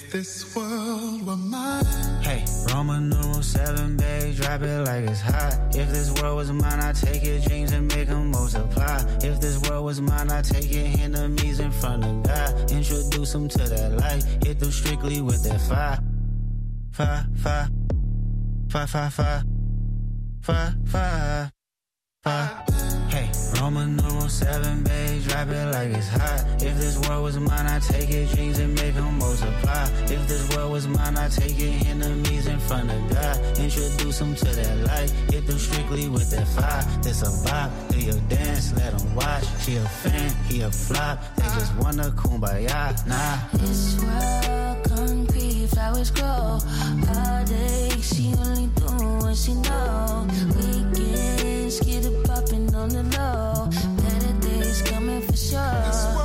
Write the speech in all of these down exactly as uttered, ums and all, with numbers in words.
If this world were mine. Hey, Roman numeral seven, babe, drop it like it's hot. If this world was mine, I'd take your dreams and make them multiply. If this world was mine, I'd take your enemies in front of God. Introduce them to that light, hit them strictly with that fire. Fire, fire, fire, fire, fire, fire, fire, fire. Hey, Roman numeral seven, babe, drop it like it's hot. If this world was mine, I'd take your dreams and make them multiply. If this world was mine, I'd take your enemies in front of God. Introduce them to that light, hit them strictly with that fire. This a vibe, do your dance, let them watch. She a fan, he a flop, they just wanna kumbaya, nah. This world concrete, flowers grow. All day, she only do what she know. Weekends, get it poppin' on the low. Better days coming for sure.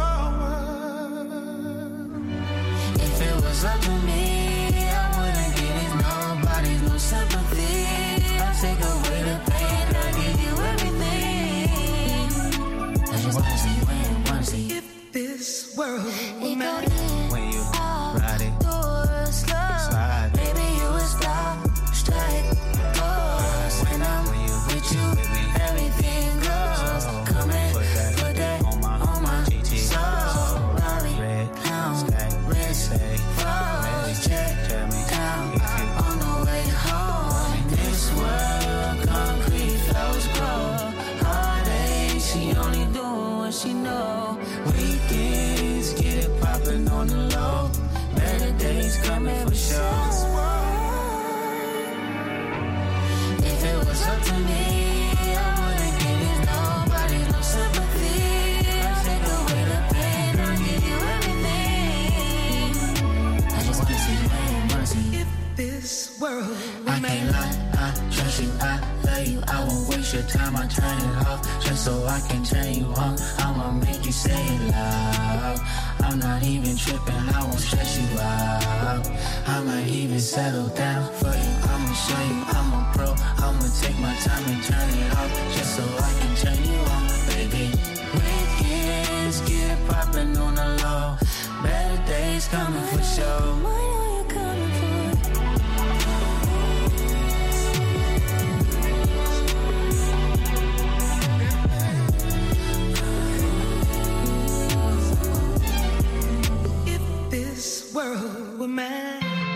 If it was up to me, I wouldn't give it nobody no sympathy. I'll take away the pain, I'll give you everything. I just wanna see you win, wanna see you. If this world were mine. When you ride it, slide, baby, you would stop, strike, pause. When I'm with you, everything goes. Come and put that on my, on my G T. So, Bobby, down, wrist, falls, check, down, on the way home. In this world, concrete flowers grow. All day, she only doing what she know. Weekends, get it poppin' on the low. Better days coming for sure. If it was up to me, I wouldn't give it nobody no sympathy. I'll take away the pain, I'll give you everything. I just wanna see you win, wanna see you. If this world were I mine. can't lie, I trust you, I love you. I won't waste your time, I turn it off just so I can turn you on. I'ma make you say it loud. I'm not even tripping, I won't stress you out. I might even settle down for you. I'ma show you I'm a pro. I'ma take my time and turn it off just so I can turn you on, baby. Weekends get it poppin' on the low. Better days coming for sure. What are you coming for? This world were mine.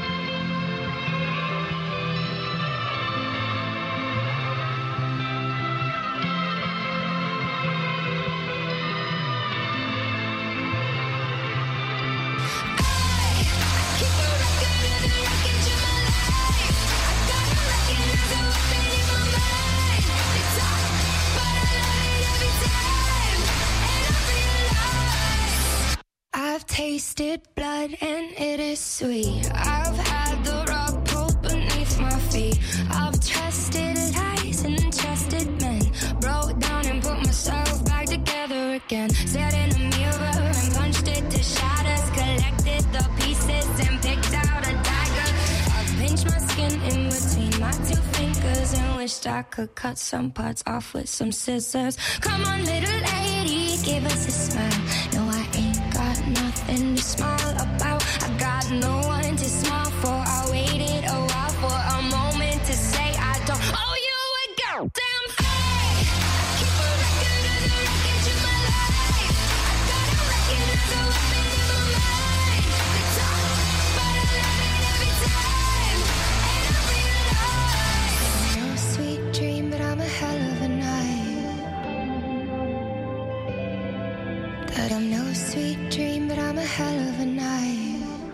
I've tasted blood and it is sweet. I've had the rug pulled beneath my feet. I've trusted lies and trusted men. Broke down and put myself back together again. Sat in a mirror and punched it to shatters. Collected the pieces and picked out a dagger. I've pinched my skin in between my two fingers and wished I could cut some parts off with some scissors. Come on, little lady, give us a smile. No, I ain't got nothing to smile about. I got no one to smile for. I waited a while for a moment to say I don't owe you a goddamn thing. Keep a record of the wreckage of my life. I got a record as a weapon in my mind. They talk, but I love it every time. And I realize no sweet dream, but I'm a hell of a night. That I'm no sweet dream, but I'm a hell of a night.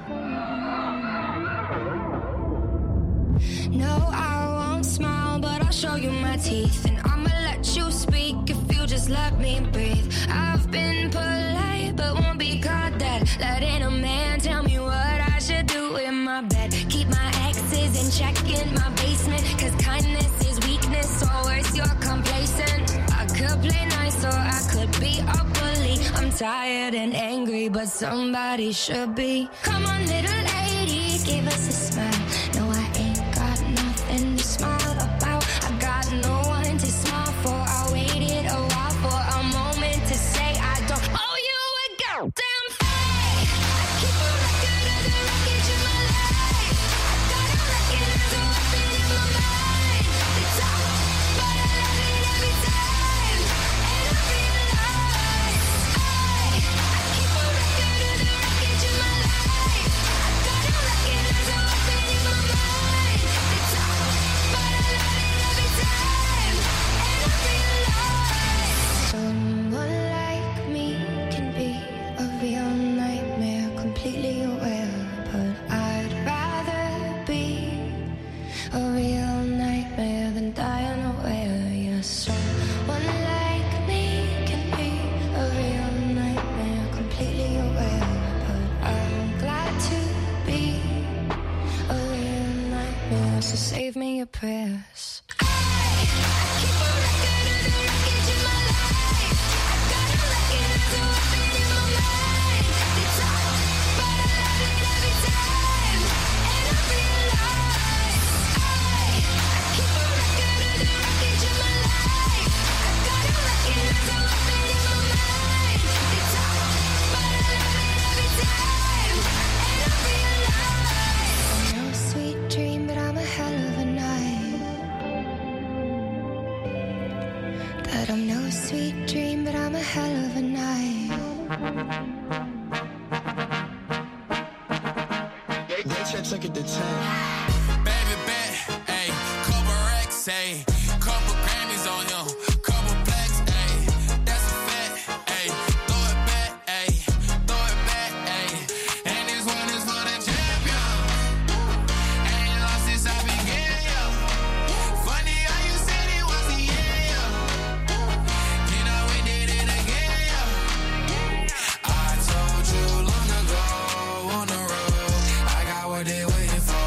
No, I won't smile, but I'll show you my teeth. And I'ma let you speak if you just let me breathe. I've been polite, but won't be caught dead. Letting a man tell me what I should do in my bed. Keep my exes in check in my basement. Cause kindness is weakness, or worse, you're complacent. I could play nice or I could be a bully. I'm tired and angry, but somebody should be. Come on, little lady, give us a smile. No, I ain't got nothing to smile about. I got no one to smile for. I waited a while for a moment to say I don't owe you a goddamn thing. Keep a record of the wreckage of my yeah, so save me your prayers. I'm no sweet dream, but I'm a hell of a night. They check, check it to ten. Baby bet, ayy, couple racks, ayy, couple Grammys on him, couple blacks, ayy, that's a fact, ayy, throw it back, ayy, throw it back, ayy, and this one is for the champion. Ain't lost since I began, yo. Funny how you said it was a yeah, yo. You know we did it again, yo. I told you long ago on the road, I got what they waiting for.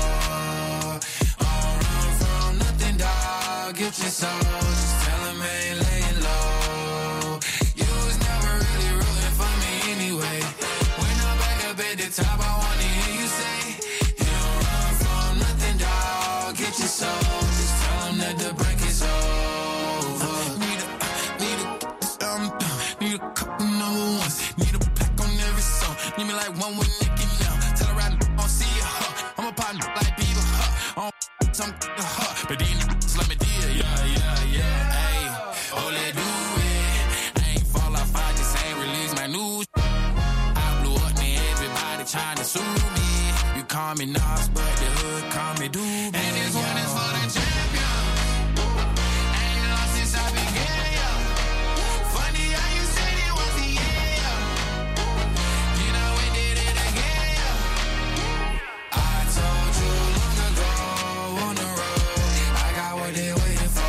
Don't run from nothing, dog. Get your soul. Just tell them ain't laying low. You was never really rooting for me anyway. When I'm back up at the top, I wanna hear you say, you don't run from nothing, dog. Get your soul. Just tell them that the break is over. Need a, need a, um, need a couple number ones. Need a pack on every song. Need me like one with Nicki now. Tell her I don't see ya, huh. I'm a partner like Bieber, huh. I don't some huh. But these niggas let me deal, yeah, yeah, yeah. Ayy, oh, let do it. I ain't fall off, I just ain't release my new sh- I blew up, then everybody trying to sue me. You call me Nas, but the hood call me Doobie. And this one is for the champion. Ain't lost since I began, yo. Funny how you said it was a yeah, yo. You know we did it again, yo. I told you long ago on the road, I got what they waiting for.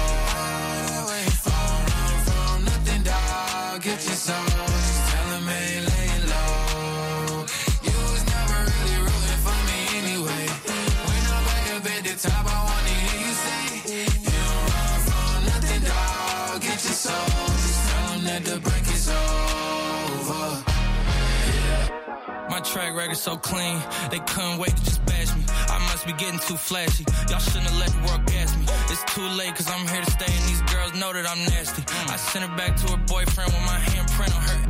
Don't run from nothing, dog. Get your soul. Just tell them ain't laying low. You was never really rooting for me anyway. When I'm back up at the top, I wanna hear you say, you don't run from nothing, dog. Get your soul. Just tell them that the break is over. My track record so clean, they couldn't wait to just bash me. I must be getting too flashy. Y'all shouldn't have let the world gas me. It's too late cause I'm here to stay and these girls know that I'm nasty. I sent her back to her boyfriend with my handprint on her.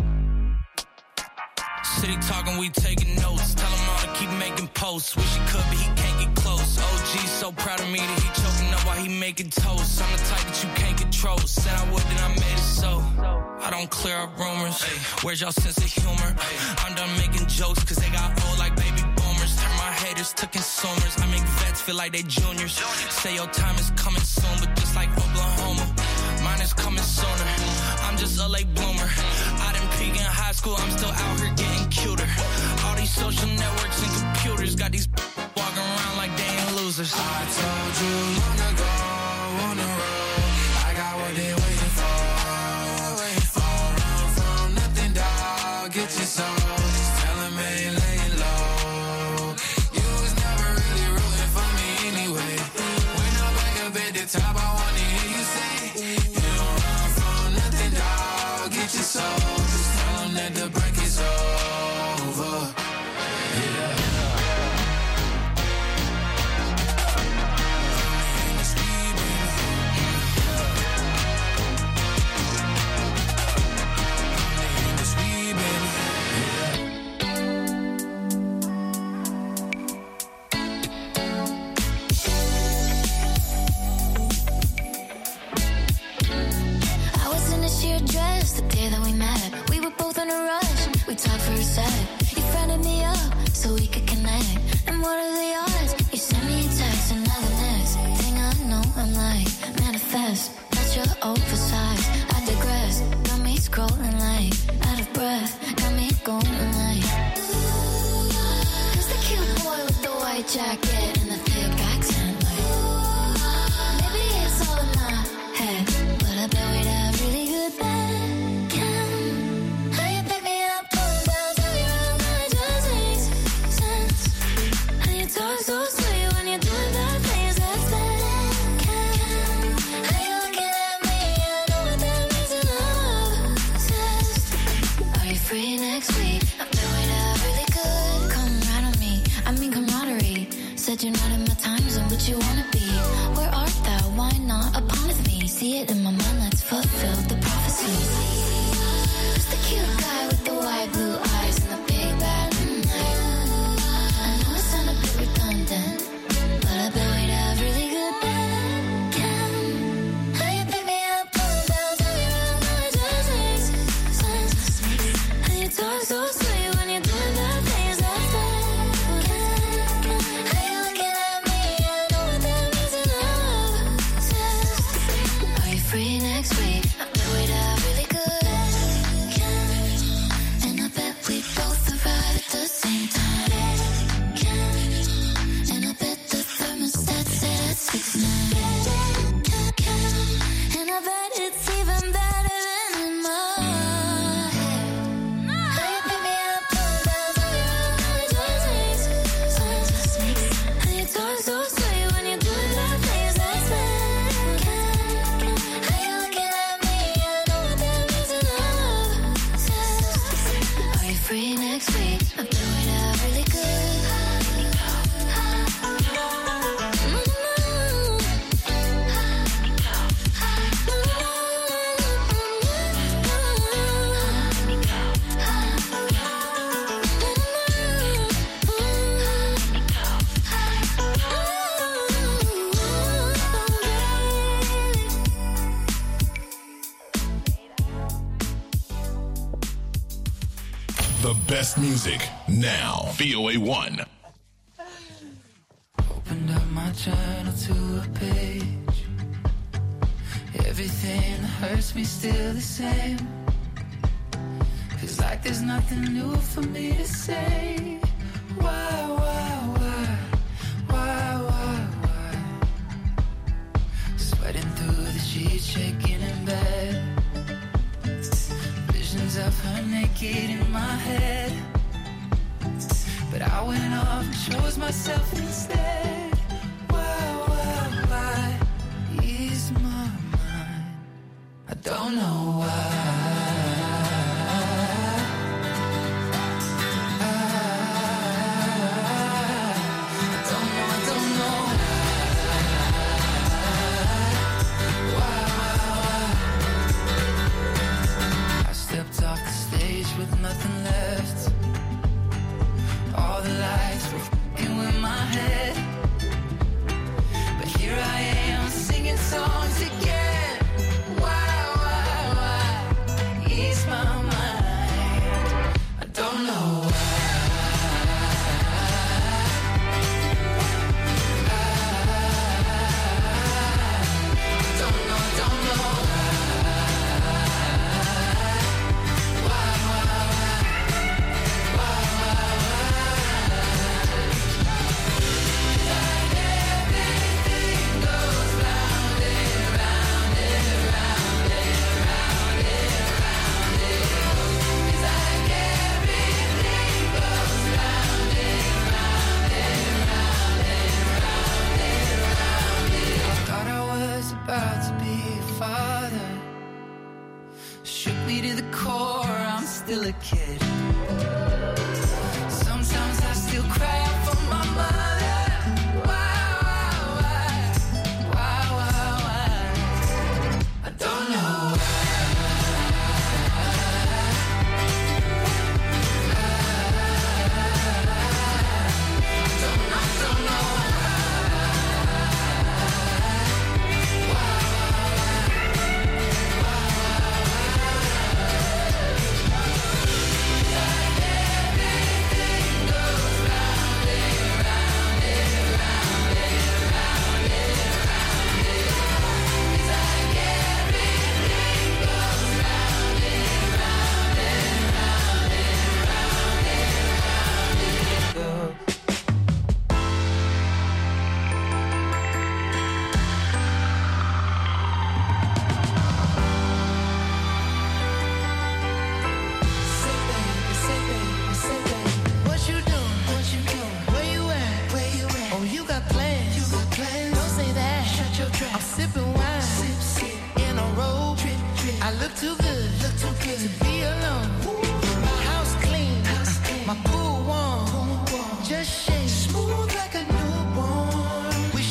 City talking, we taking notes. Tell him all to keep making posts. Wish he could, but he can't get close. O G so proud of me that he choking up while he making toast. I'm the type that you can't control. Said I would, then I made it so. I don't clear up rumors. Where's y'all sense of humor? I'm done making jokes cause they got old like baby boomers. Turn my haters to consumers. I make vets feel like they juniors. Say your time is coming soon, but just like Oklahoma, mine is coming sooner. I'm just a late bloomer. I didn't peak in high school, I'm still out here getting cuter. All these social networks and computers got these walking around like they ain't losers. I told you long ago on the road, I got what they waiting for. Don't run from nothing, dog. Get your soul. Just tell them ain't laying low. You was never really rooting for me anyway. When I'm back up at the top, I wanna hear you say, you don't run from nothing, dog. Get your soul. Just tell them that the break is over. Dress the day that we met, we were both in a rush. We talked for a sec. You friended me up so we could connect. And what are the odds? You sent me a text, and now the next thing I know, I'm like, manifest. Not your oversized. I digress. Got me scrolling like out of breath. Got me going like, who's the cute boy with the white jacket and the thick accent? Like, maybe it's all in my head, but I bet we'd have really good back. How you pick me up, pulling down, tell me around, now it just makes sense. And you talk so sweet when you're doing bad things. dreams and what you wanna be. Where art thou? Why not upon me? See it in my mind, let's fulfill the prophecy. Who's the cute guy with the wide blue eyes and the big bad mm, I know it sound a bit redundant, but I bet we'd have really good can. How you pick me up, pull me down, turn me around, now it just makes sense. And you talk so sweet when you're doing bad things, that's bad. Can, how you looking at me? I know what that means in love says. Are you free next week? I bet we'd have really good can. And I bet we both arrive at the same time. Can. And I bet the thermostat set at six nine. Can, can. And I bet it's even better than in my head. How you pick me up, pull me down, turn me around, now it just makes sense. And you talk so sweet when you're doing bad things, that's bad. Can, how you looking at me? I know what that means in love says. Are you free next week? I bet we'd have really good. The best music now. V O A one. Opened up my journal to a page. Everything that hurts me still the same. Feels like there's nothing new for me to say. Why, why, why, why, why, why? Sweating through the sheets, shaking in bed. Visions of her naked in my head. But I went off and chose myself instead. Why, why, why? Ease my mind. I don't know why. With nothing left, all the lights were f***ing with my head. But here I am singing songs again. Why, why, why? Ease my mind. I don't know why. I don't know, don't know. About to be a father. Shook me to the core, I'm still a kid. Sometimes I still cry out for my mother. Why, why, why? Why, why, why? I don't know why. Don't know, don't know. Too good, look too good to be alone. My house clean, my pool warm, just shake smooth like a newborn. We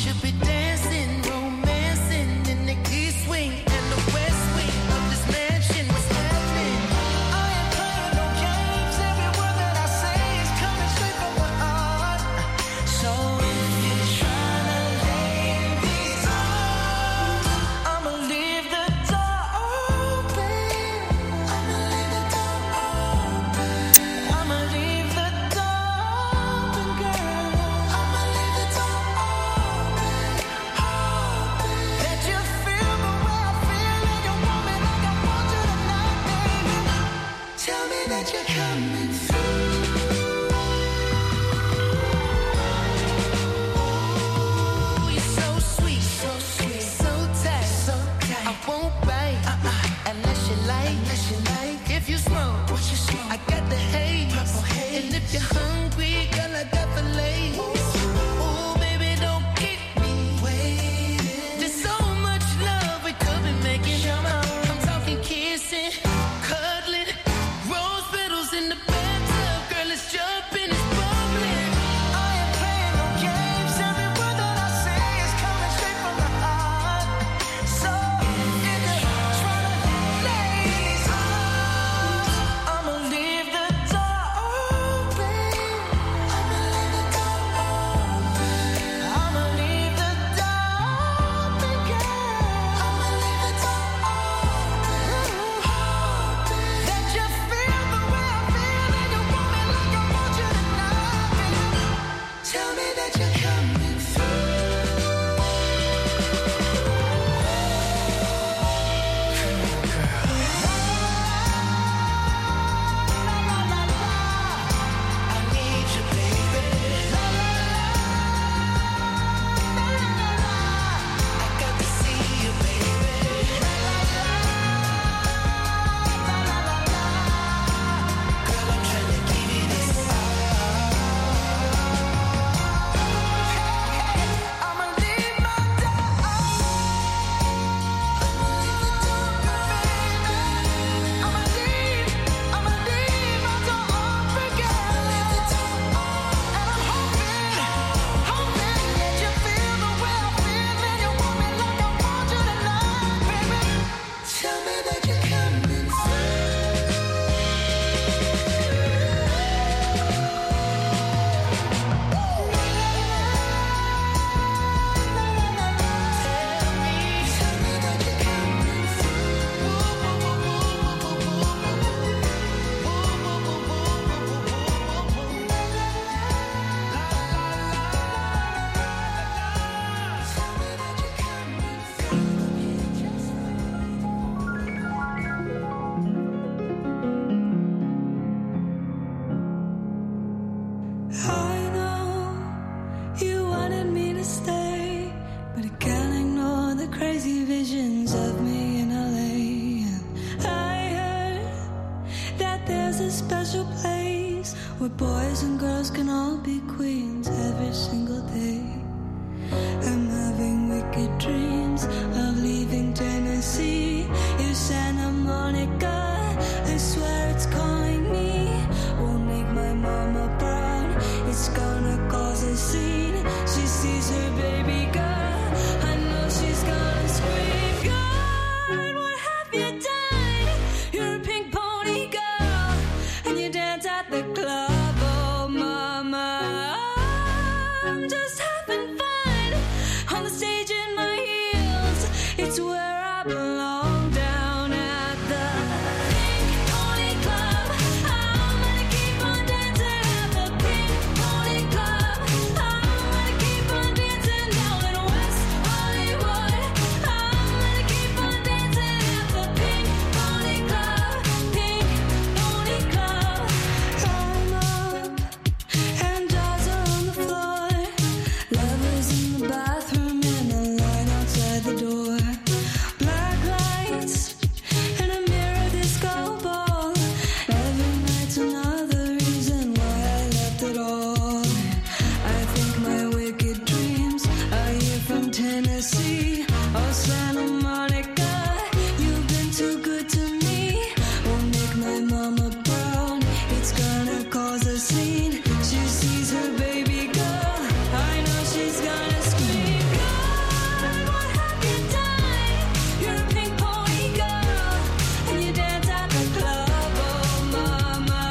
where boys and girls can all be queens every single day. I'm having wicked dreams of leaving Tennessee. You Santa Monica, I swear it's calling me. Won't make my mama proud, it's gonna cause a scene. She sees her baby girl, I know she's gonna scream. God, what have you done? You're a pink pony girl, and you dance at the club. Oh mama, I'm just having fun on the stage in my heels. It's where I belong, down at the Pink Pony Club. I'm gonna keep on dancing at the Pink Pony Club. I'm gonna keep on dancing down in West Hollywood. I'm gonna keep on dancing at the Pink Pony Club. Pink Pony Club. I'm up and dolls are on the floor. Lovers in the bathroom and a line outside the door. Black lights and a mirror disco ball. Every night's another reason why I left it all. I think my wicked dreams are here from Tennessee. Oh Santa Monica, you've been too good to me. Won't make my mama proud, it's gonna cause a scene. She sees her baby girl, I know she's gonna scream. God, what have you done? You're a pink pony girl, and you dance at the club. Oh mama,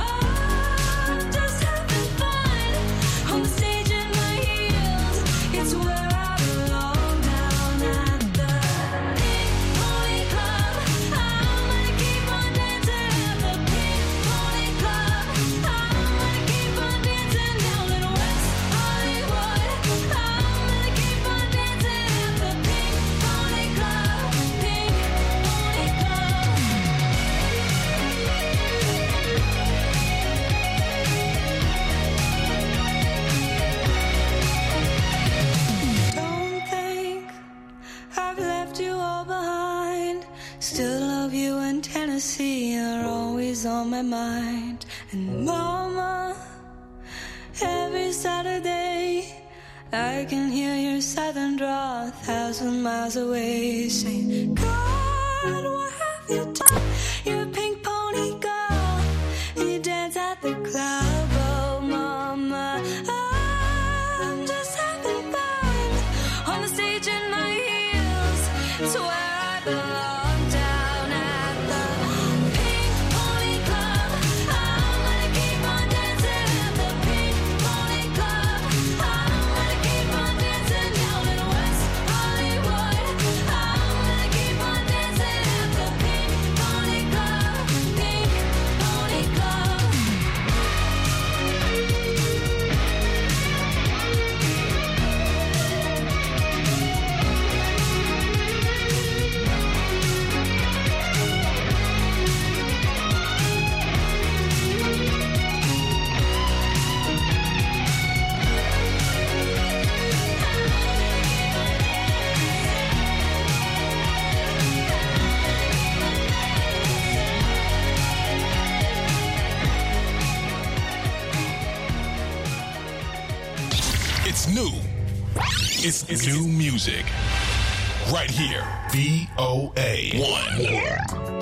I'm just having fun on the stage in my heels. It's where I belong, down at the Pink Pony Club. I'm gonna keep on dancing at the Pink Pony Club. I'm gonna keep on dancing down in West Hollywood. I'm gonna keep on dancing at the Pink Pony Club. Pink Pony Club. Don't think I've left you all behind. Still love you, and Tennessee are always on my mind. And mama, every Saturday I can hear your southern drawl a thousand miles away, saying, God, what have you done? You're a pink pony girl, and you dance at the club. Oh mama, I'm just having fun on the stage in my heels. It's where I belong, down at the Pink Pony Club. I'm gonna keep on dancing at the Pink Pony Club. I'm gonna keep on dancing down in West Hollywood. I'm gonna keep on dancing at the Pink Pony Club. Pink Pony Club. It's new. It's, it's new music. Right here. V O A one.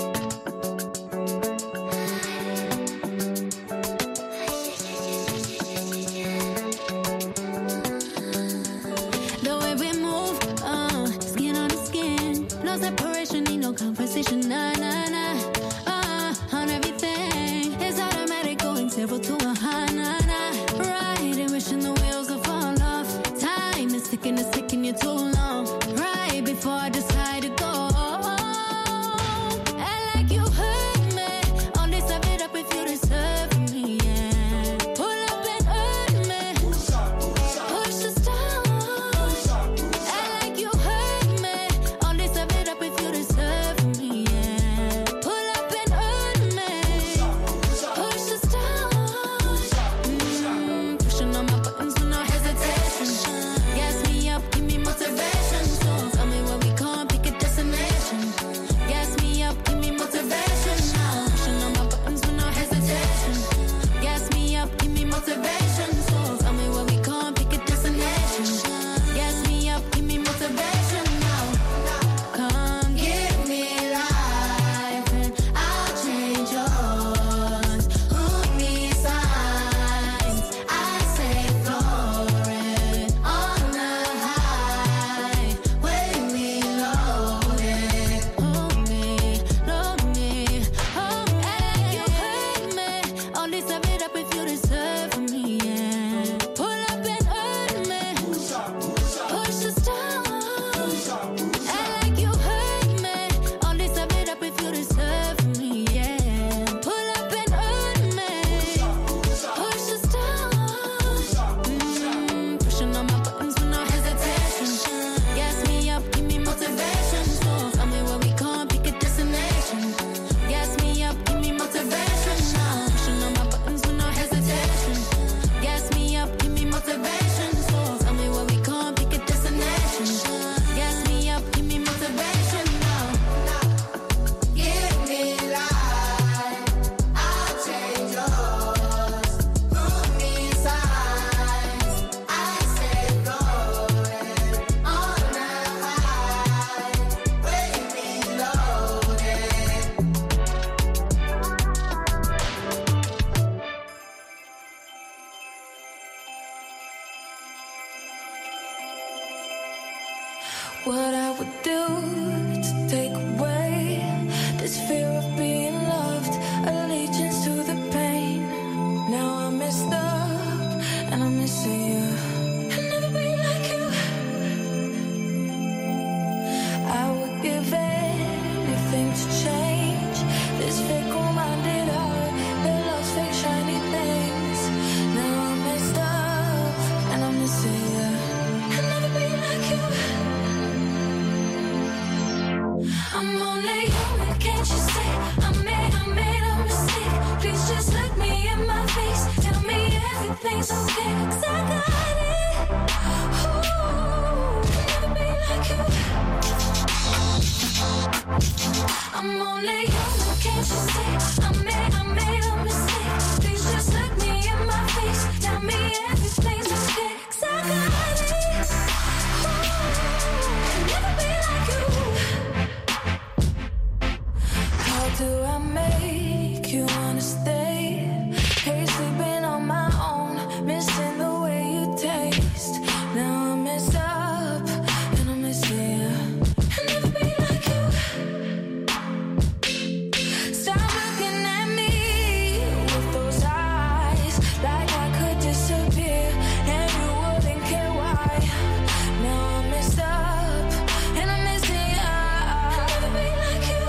The way we move, uh, skin on the skin, no separation, need no conversation, nah, nah, nah. Uh, on everything, it's automatic, going zero to a high, nah, nah. Right, and wishing the wheels will fall off. Time is ticking, it's taking you too long. Right before I decide to go, L what I would do to take away this fear of being loved, allegiance to the pain. Now I'm messed up and I'm missing you. I'll never be like you. I would give anything to change this fickle-minded heart that loves fake shiny things. Now I'm messed up and I'm missing you. I'll never be like you. I'm only human, can't you see? I made, I made a mistake. Please just look me in my face. Tell me everything's okay, 'cause I got it. Ooh, I'll never be like you. I'm only human, can't you see? I made, I made a mistake. Please just look me in my face. Tell me everything's okay, 'cause I got it. Ooh, I'll never be like you. How do I make you wanna stay? Hate sleeping on my own, missing the way you taste. Now I'm messed up and I'm missing you. I'll never be like you. Stop looking at me with those eyes, like I could disappear and you wouldn't care why. Now I'm messed up and I'm missing you. I'll never be like you.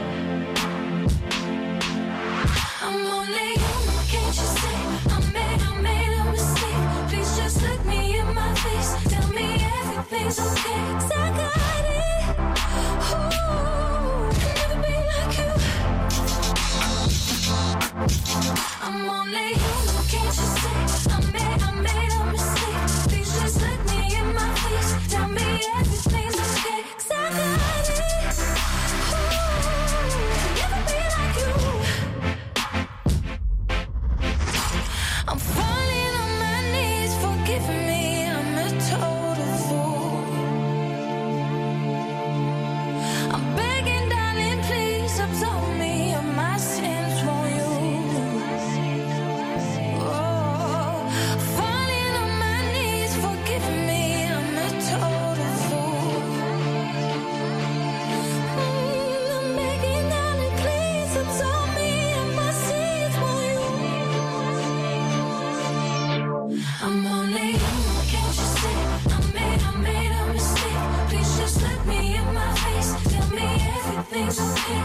I'm only human, can't you see? I made, I made a mistake. Please just look me in my face. Tell me everything's okay, 'cause I got it. Ooh, I'll never be like you. I'm only human, can't you see? I made, I made a mistake. Please just look me in my face. Tell me everything's okay, 'cause I got it. Ooh, I'll never be like you. I'm falling on my knees, forgive me, I'm a total fool. I'm begging, darling, please absolve me of my sins, won't you? Oh, falling on my knees, forgive me, I'm a total fool. Mm, I'm begging, darling, please absolve me of my sins, won't you? I'm only human, can't you see? I made, I made a mistake. Please just look me in my face. Tell me everything's okay,